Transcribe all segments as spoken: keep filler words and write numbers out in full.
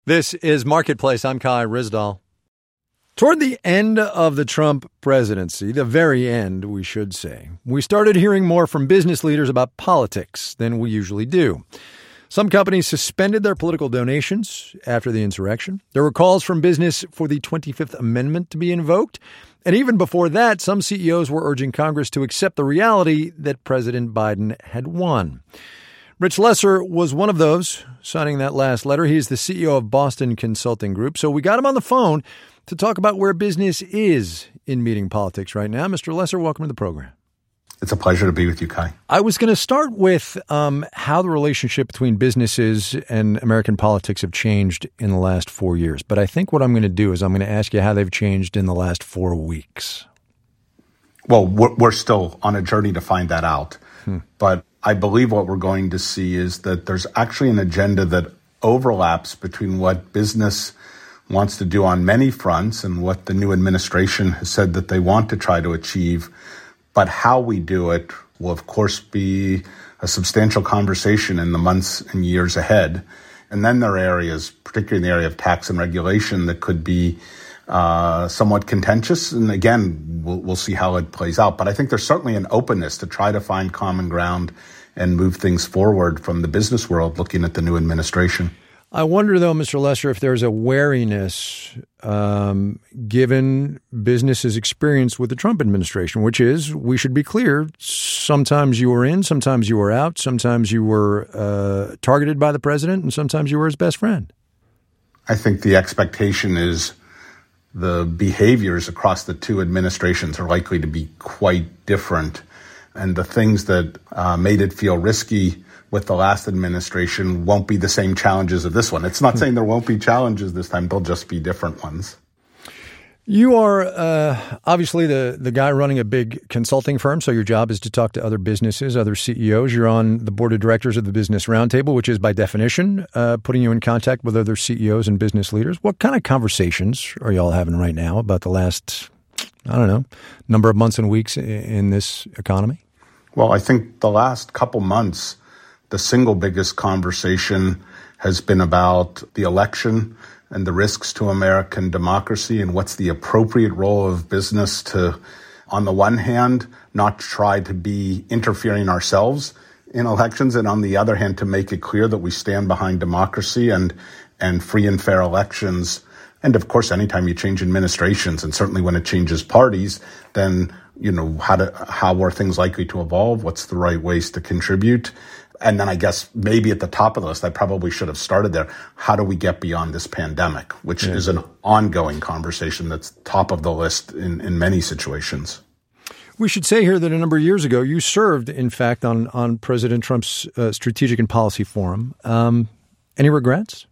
This is Marketplace. I'm Kai Ryssdal. Toward the end of the Trump presidency, the very end, we should say, we started hearing more from business leaders about politics than we usually do. Some companies suspended their political donations after the insurrection. There were calls from business for the twenty-fifth Amendment to be invoked. And even before that, some C E Os were urging Congress to accept the reality that President Biden had won. Rich Lesser was one of those signing that last letter. He's the C E O of Boston Consulting Group. So we got him on the phone to talk about where business is in meeting politics right now. Mister Lesser, welcome to the program. It's a pleasure to be with you, Kai. I was going to start with um, how the relationship between businesses and American politics have changed in the last four years. But I think what I'm going to do is I'm going to ask you how they've changed in the last four weeks. Well, we're, we're still on a journey to find that out. Hmm. But I believe what we're going to see is that there's actually an agenda that overlaps between what business wants to do on many fronts and what the new administration has said that they want to try to achieve. But how we do it will, of course, be a substantial conversation in the months and years ahead. And then there are areas, particularly in the area of tax and regulation, that could be uh, somewhat contentious. And again, we'll, we'll see how it plays out. But I think there's certainly an openness to try to find common ground and move things forward from the business world looking at the new administration. I wonder, though, Mister Lesser, if there's a wariness um, given business's experience with the Trump administration, which is, we should be clear, sometimes you were in, sometimes you were out, sometimes you were uh, targeted by the president, and sometimes you were his best friend. I think the expectation is the behaviors across the two administrations are likely to be quite different. And the things that uh, made it feel risky with the last administration won't be the same challenges of this one. It's not saying there won't be challenges this time. They'll just be different ones. You are uh, obviously the, the guy running a big consulting firm, so your job is to talk to other businesses, other C E Os. You're on the board of directors of the Business Roundtable, which is by definition uh, putting you in contact with other C E Os and business leaders. What kind of conversations are you all having right now about the last, I don't know, number of months and weeks in, in this economy? Well, I think the last couple months, the single biggest conversation has been about the election and the risks to American democracy and what's the appropriate role of business to, on the one hand, not try to be interfering ourselves in elections, and on the other hand, to make it clear that we stand behind democracy and, and free and fair elections. And of course, anytime you change administrations, and certainly when it changes parties, then, you know, how to, how are things likely to evolve? What's the right ways to contribute? And then I guess maybe at the top of the list, I probably should have started there. How do we get beyond this pandemic, which yeah. is an ongoing conversation that's top of the list in, in many situations. We should say here that a number of years ago, you served, in fact, on, on President Trump's uh, Strategic and Policy Forum. Um, any regrets?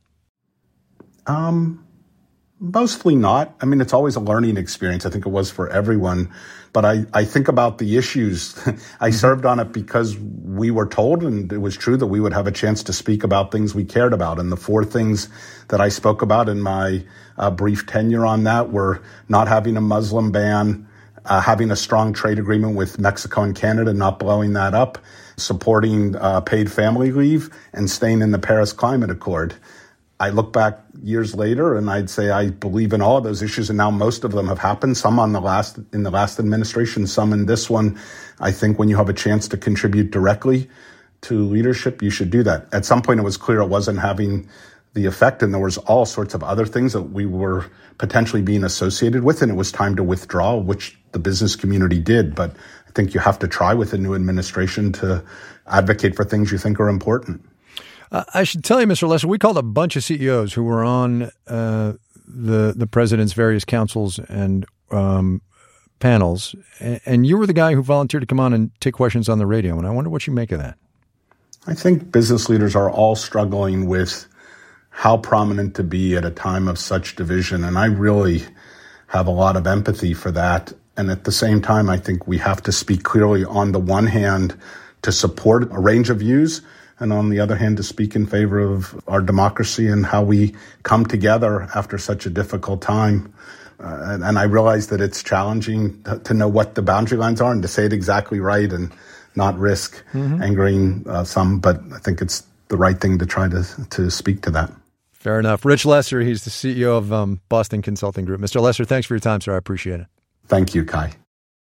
Um, mostly not. I mean, it's always a learning experience. I think it was for everyone. But I, I think about the issues. I served on it because we were told, and it was true, that we would have a chance to speak about things we cared about. And the four things that I spoke about in my uh, brief tenure on that were not having a Muslim ban, uh, having a strong trade agreement with Mexico and Canada, not blowing that up, supporting uh, paid family leave, and staying in the Paris Climate Accord. I look back years later and I'd say I believe in all of those issues, and now most of them have happened, some on the last in the last administration, some in this one. I think when you have a chance to contribute directly to leadership, you should do that. At some point, it was clear it wasn't having the effect, and there was all sorts of other things that we were potentially being associated with, and it was time to withdraw, which the business community did. But I think you have to try with a new administration to advocate for things you think are important. Uh, I should tell you, Mister Lesser, we called a bunch of C E Os who were on uh, the the president's various councils and um, panels, and, and you were the guy who volunteered to come on and take questions on the radio, and I wonder what you make of that. I think business leaders are all struggling with how prominent to be at a time of such division, and I really have a lot of empathy for that. And at the same time, I think we have to speak clearly, on the one hand, to support a range of views, and on the other hand, to speak in favor of our democracy and how we come together after such a difficult time. Uh, and, and I realize that it's challenging to, to know what the boundary lines are and to say it exactly right and not risk mm-hmm. angering uh, some, but I think it's the right thing to try to, to speak to that. Fair enough. Rich Lesser, he's the C E O of um, Boston Consulting Group. Mister Lesser, thanks for your time, sir. I appreciate it. Thank you, Kai.